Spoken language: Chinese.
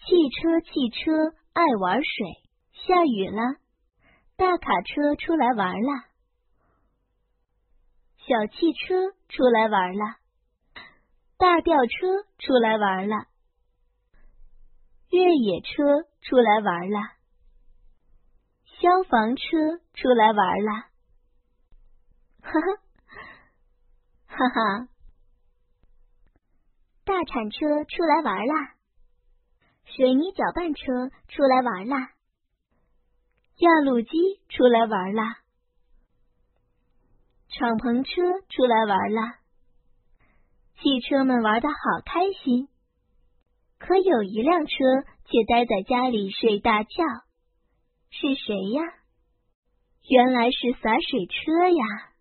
汽车爱玩水，下雨了，大卡车出来玩了，小汽车出来玩了，大吊车出来玩了，越野车出来玩了，消防车出来玩了，哈哈，哈哈，大铲车出来玩啦，水泥搅拌车出来玩啦，压路机出来玩啦，敞篷车出来玩啦，汽车们玩得好开心。可有一辆车却待在家里睡大觉，是谁呀？原来是洒水车呀。